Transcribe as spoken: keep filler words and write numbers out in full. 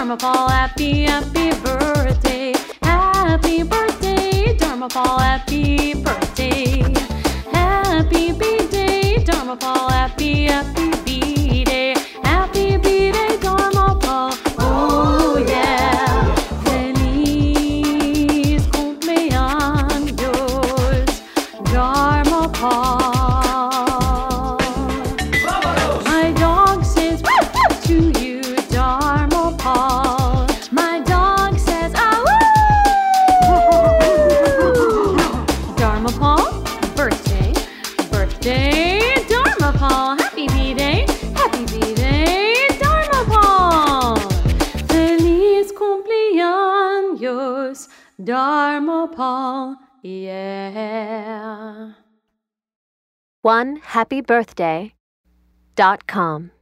Dharmapal, happy, happy birthday. Happy birthday, Dharmapal, happy birthday. Happy B-Day, Dharmapal, happy, happy B-Day. Happy B-Day, Dharmapal, oh yeah. Feliz cumpleaños, Dharmapal. My dog says woo to you, Dharmapal. My dog says ah woo. Dharmapal, birthday, birthday, Dharmapal. Happy B-Day, happy B-Day, Dharmapal. Feliz cumpleaños, Dharmapal, yeah. one happy birthday dot com